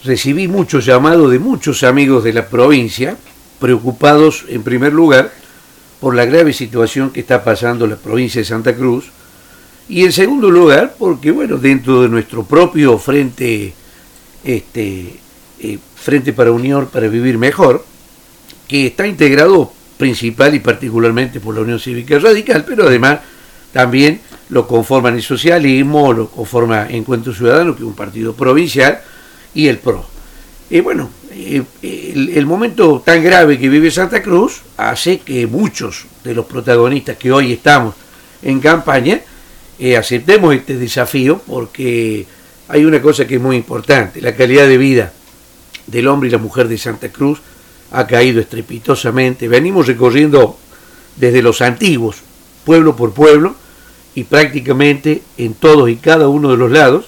recibí muchos llamados de muchos amigos de la provincia, preocupados en primer lugar por la grave situación que está pasando la provincia de Santa Cruz, y en segundo lugar porque, bueno, dentro de nuestro propio frente, Frente para Unión para Vivir Mejor, que está integrado principal y particularmente por la Unión Cívica Radical, pero además también lo conforman el socialismo, lo conforma Encuentro Ciudadano, que es un partido provincial, y el PRO. El momento tan grave que vive Santa Cruz hace que muchos de los protagonistas que hoy estamos en campaña aceptemos este desafío, porque hay una cosa que es muy importante: la calidad de vida del hombre y la mujer de Santa Cruz ha caído estrepitosamente. Venimos recorriendo desde los antiguos, pueblo por pueblo, y prácticamente en todos y cada uno de los lados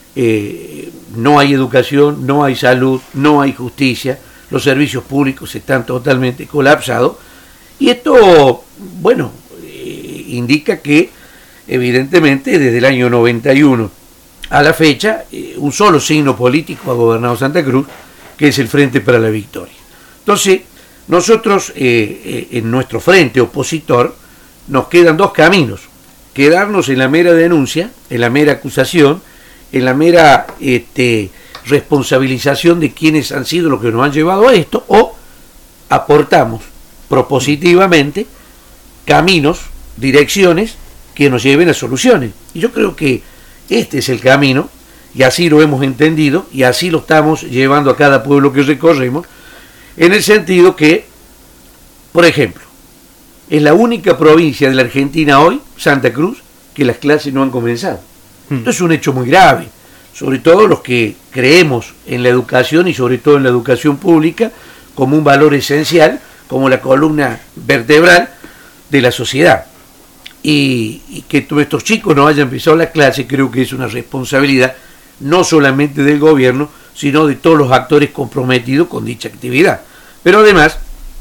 no hay educación, no hay salud, no hay justicia, los servicios públicos están totalmente colapsados, y esto, bueno, indica que evidentemente desde el año 91 a la fecha un solo signo político ha gobernado Santa Cruz, que es el Frente para la Victoria. Entonces, nosotros en nuestro frente opositor nos quedan dos caminos: quedarnos en la mera denuncia, en la mera acusación, en la mera responsabilización de quienes han sido los que nos han llevado a esto, o aportamos propositivamente caminos, direcciones que nos lleven a soluciones. Y yo creo que este es el camino, y así lo hemos entendido, y así lo estamos llevando a cada pueblo que recorremos, en el sentido que, por ejemplo, es la única provincia de la Argentina hoy, Santa Cruz, que las clases no han comenzado. Esto es un hecho muy grave, sobre todo los que creemos en la educación, y sobre todo en la educación pública, como un valor esencial, como la columna vertebral de la sociedad. Y que nuestros chicos no hayan empezado las clases, creo que es una responsabilidad no solamente del gobierno, sino de todos los actores comprometidos con dicha actividad. Pero además,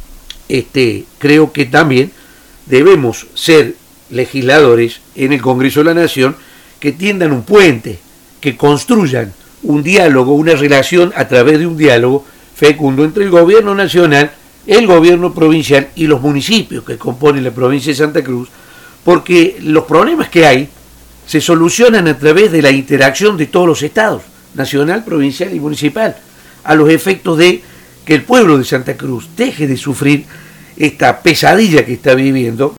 creo que también debemos ser legisladores en el Congreso de la Nación que tiendan un puente, que construyan un diálogo, una relación a través de un diálogo fecundo entre el gobierno nacional, el gobierno provincial y los municipios que componen la provincia de Santa Cruz, porque los problemas que hay se solucionan a través de la interacción de todos los estados, nacional, provincial y municipal, a los efectos de que el pueblo de Santa Cruz deje de sufrir esta pesadilla que está viviendo